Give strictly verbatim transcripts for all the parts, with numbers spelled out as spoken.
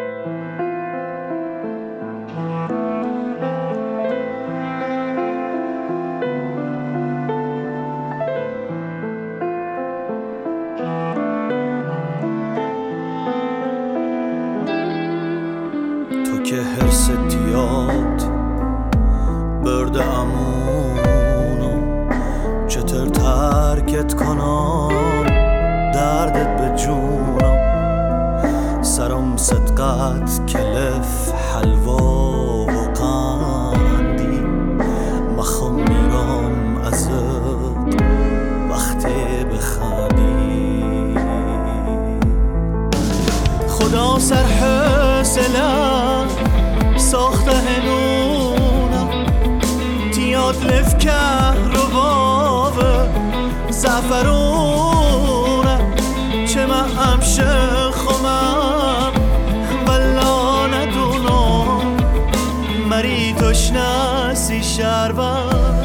که حرس دیاد برده امونو چطور ترکت کنم دردت به جونم سرم صدقت کلف حلوا و قندی مخم میرم ازت وقتی بخندی خدا سر حسلم ساخته هنونم تیاد لف که رو بابه زفرونم چه من همشه خمم ولا ندونم مری تشنسی شربت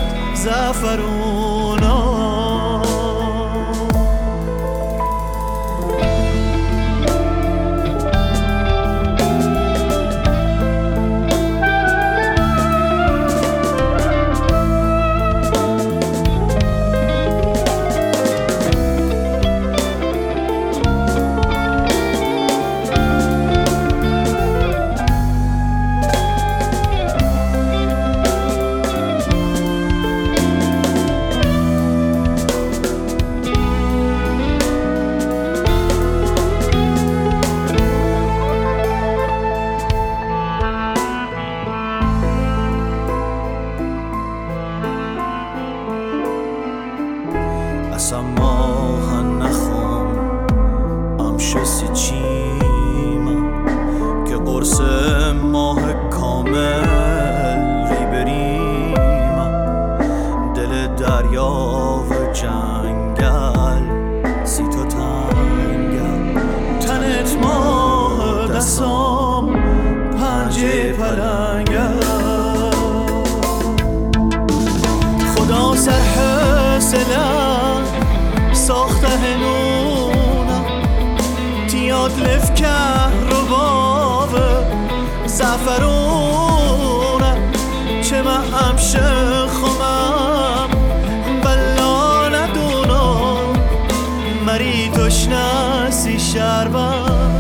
زفرونم اصلا ماه نخوام امشسی چیمم که قرص ماه کامل ری بریمم دل دریا و جنگل سی تو تنگل تنت ماه دستام پنجه پلنگل خدا سر حسلم ساخته هنونم تیاد لف که رو بابه زفرونم چه من همشه خمم بلا ندونم مری تشنسی شربت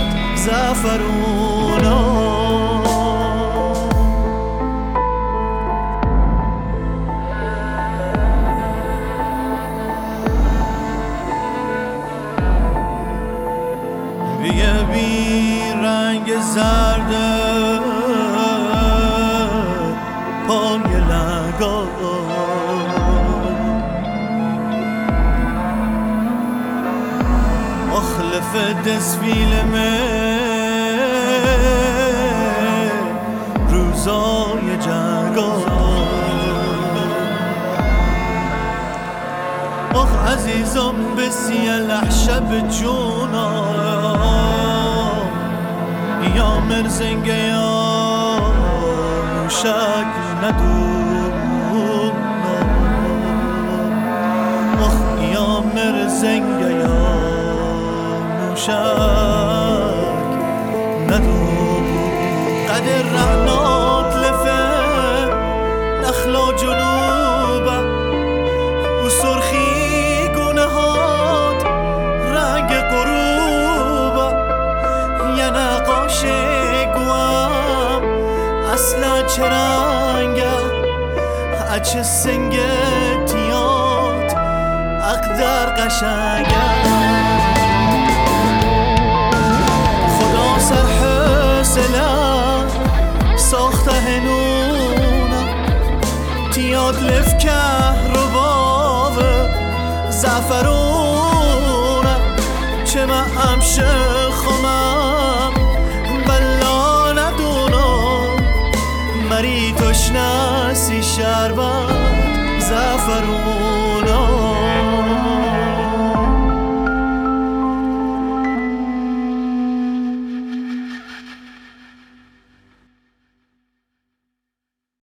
زفرونم یه بی رنگ زرده پای لنگا اخلف دسفیل می روزای جنگا آخ عزیزم بسیه لحشب جونم یا مرزنگه یا شک ندونم آخ یا مرزنگه یا شک ندونم قدر رهنات لفه نخلا جنوبه و سرخی اصلا چرنگه اچه سنگتیات اقدر قشنگه خدا سر حسلم ساخته هنونم تیاد لف که رو بابه زفرونم چه من همشه خمم بلا ندونم مری تشنسی شربت زفرون